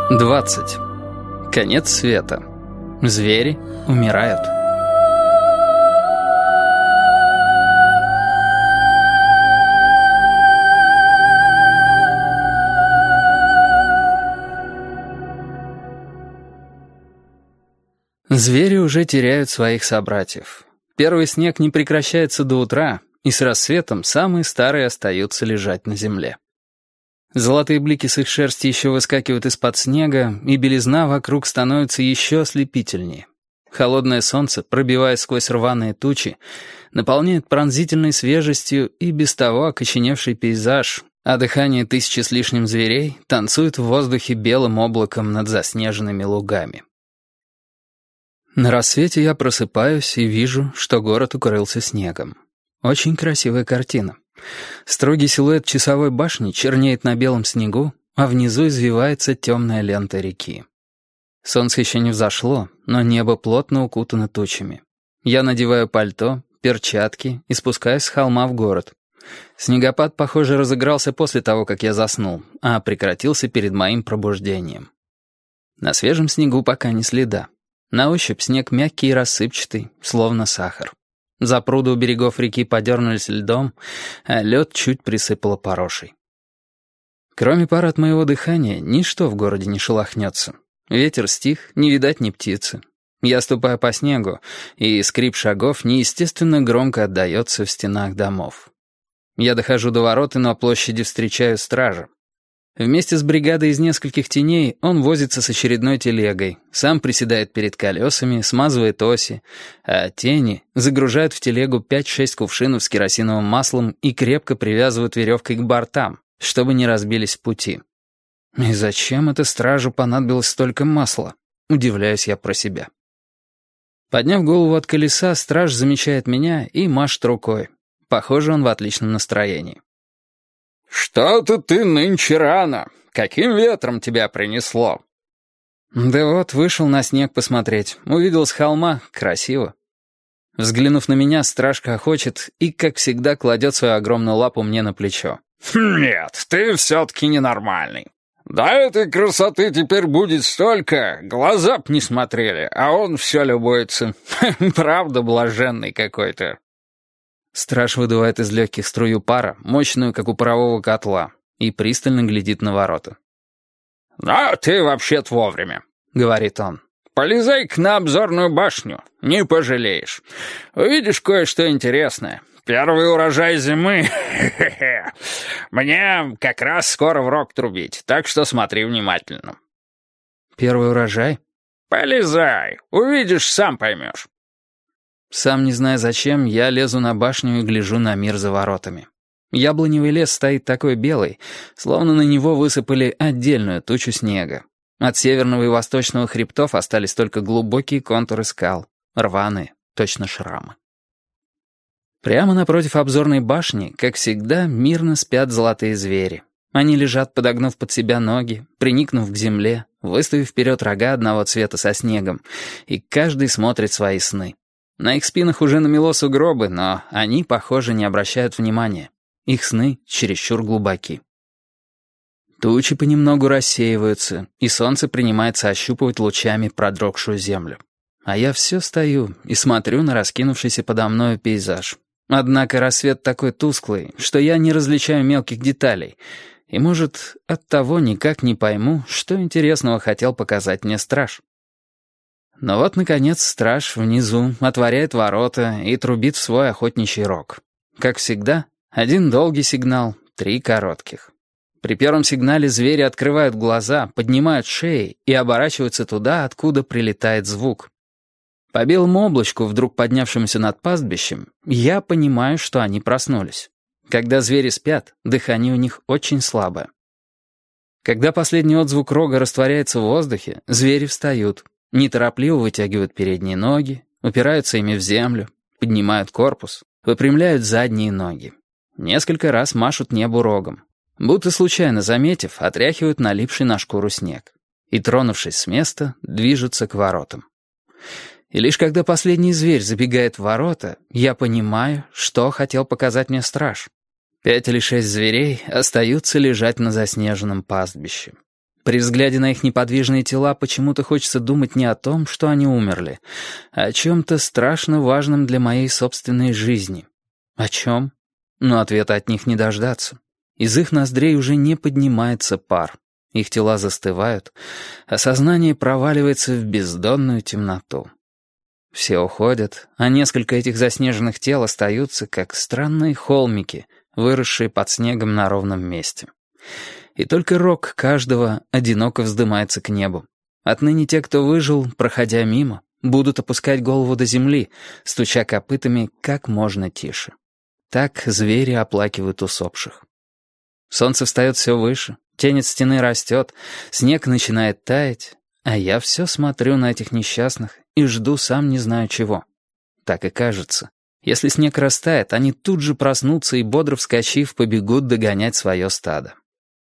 20. Конец света. Звери умирают. Звери уже теряют своих собратьев. Первый снег не прекращается до утра, и с рассветом самые старые остаются лежать на земле. Золотые блики с их шерсти еще выскакивают из-под снега, и белизна вокруг становится еще ослепительнее. Холодное солнце, пробиваясь сквозь рваные тучи, наполняет пронзительной свежестью и без того окоченевший пейзаж, а дыхание тысячи с лишним зверей танцует в воздухе белым облаком над заснеженными лугами. На рассвете я просыпаюсь и вижу, что город укрылся снегом. Очень красивая картина. Строгий силуэт часовой башни чернеет на белом снегу, а внизу извивается темная лента реки. Солнце еще не взошло, но небо плотно укутано тучами. Я надеваю пальто, перчатки и спускаюсь с холма в город. Снегопад, похоже, разыгрался после того, как я заснул, а прекратился перед моим пробуждением. На свежем снегу пока ни следа. На ощупь снег мягкий и рассыпчатый, словно сахар. Запруды у берегов реки подернулись льдом, а лед чуть присыпало порошей. Кроме пара от моего дыхания, ничто в городе не шелохнется. Ветер стих, не видать ни птицы. Я ступаю по снегу, и скрип шагов неестественно громко отдается в стенах домов. Я дохожу до ворот и на площади встречаю стража. Вместе с бригадой из нескольких теней он возится с очередной телегой, сам приседает перед колесами, смазывает оси, а тени загружают в телегу 5-6 кувшинов с керосиновым маслом и крепко привязывают веревкой к бортам, чтобы не разбились в пути. И зачем это стражу понадобилось столько масла? Удивляюсь я про себя. Подняв голову от колеса, страж замечает меня и машет рукой. Похоже, он в отличном настроении. «Что-то ты нынче рано. Каким ветром тебя принесло?» «Да вот, вышел на снег посмотреть. Увидел с холма. Красиво». Взглянув на меня, страж хохочет и, как всегда, кладет свою огромную лапу мне на плечо. «Нет, ты все-таки ненормальный. Да этой красоты теперь будет столько, глаза б не смотрели, а он все любуется. Правда, блаженный какой-то». Страж выдувает из легких струю пара, мощную, как у парового котла, и пристально глядит на ворота. «А ты вообще-то вовремя», — говорит он. «Полезай-ка на обзорную башню, не пожалеешь. Увидишь кое-что интересное. Первый урожай зимы. Мне как раз скоро в рог трубить, так что смотри внимательно». «Первый урожай?» «Полезай, увидишь, сам поймешь». Сам не зная зачем, я лезу на башню и гляжу на мир за воротами. Яблоневый лес стоит такой белый, словно на него высыпали отдельную тучу снега. От северного и восточного хребтов остались только глубокие контуры скал, рваные, точно шрамы. Прямо напротив обзорной башни, как всегда, мирно спят золотые звери. Они лежат, подогнув под себя ноги, приникнув к земле, выставив вперед рога одного цвета со снегом, и каждый смотрит свои сны. На их спинах уже намело сугробы, но они, похоже, не обращают внимания. Их сны чересчур глубоки. Тучи понемногу рассеиваются, и солнце принимается ощупывать лучами продрогшую землю. А я все стою и смотрю на раскинувшийся подо мною пейзаж. Однако рассвет такой тусклый, что я не различаю мелких деталей, и, может, оттого никак не пойму, что интересного хотел показать мне страж. Но вот, наконец, страж внизу отворяет ворота и трубит в свой охотничий рог. Как всегда, один долгий сигнал, 3 коротких. При первом сигнале звери открывают глаза, поднимают шеи и оборачиваются туда, откуда прилетает звук. По белому облачку, вдруг поднявшемуся над пастбищем, я понимаю, что они проснулись. Когда звери спят, дыхание у них очень слабое. Когда последний отзвук рога растворяется в воздухе, звери встают. Неторопливо вытягивают передние ноги, упираются ими в землю, поднимают корпус, выпрямляют задние ноги. Несколько раз машут небу рогом. Будто случайно заметив, отряхивают налипший на шкуру снег. И, тронувшись с места, движутся к воротам. И лишь когда последний зверь забегает в ворота, я понимаю, что хотел показать мне страж. 5 или 6 зверей остаются лежать на заснеженном пастбище. При взгляде на их неподвижные тела почему-то хочется думать не о том, что они умерли, а о чем-то страшно важном для моей собственной жизни. О чем? Но ответа от них не дождаться. Из их ноздрей уже не поднимается пар. Их тела застывают, а сознание проваливается в бездонную темноту. Все уходят, а несколько этих заснеженных тел остаются, как странные холмики, выросшие под снегом на ровном месте. И только рог каждого одиноко вздымается к небу. Отныне те, кто выжил, проходя мимо, будут опускать голову до земли, стуча копытами как можно тише. Так звери оплакивают усопших. Солнце встает все выше, тень от стены растет, снег начинает таять, а я все смотрю на этих несчастных и жду сам не знаю чего. Так и кажется. Если снег растает, они тут же проснутся и, бодро вскочив, побегут догонять свое стадо.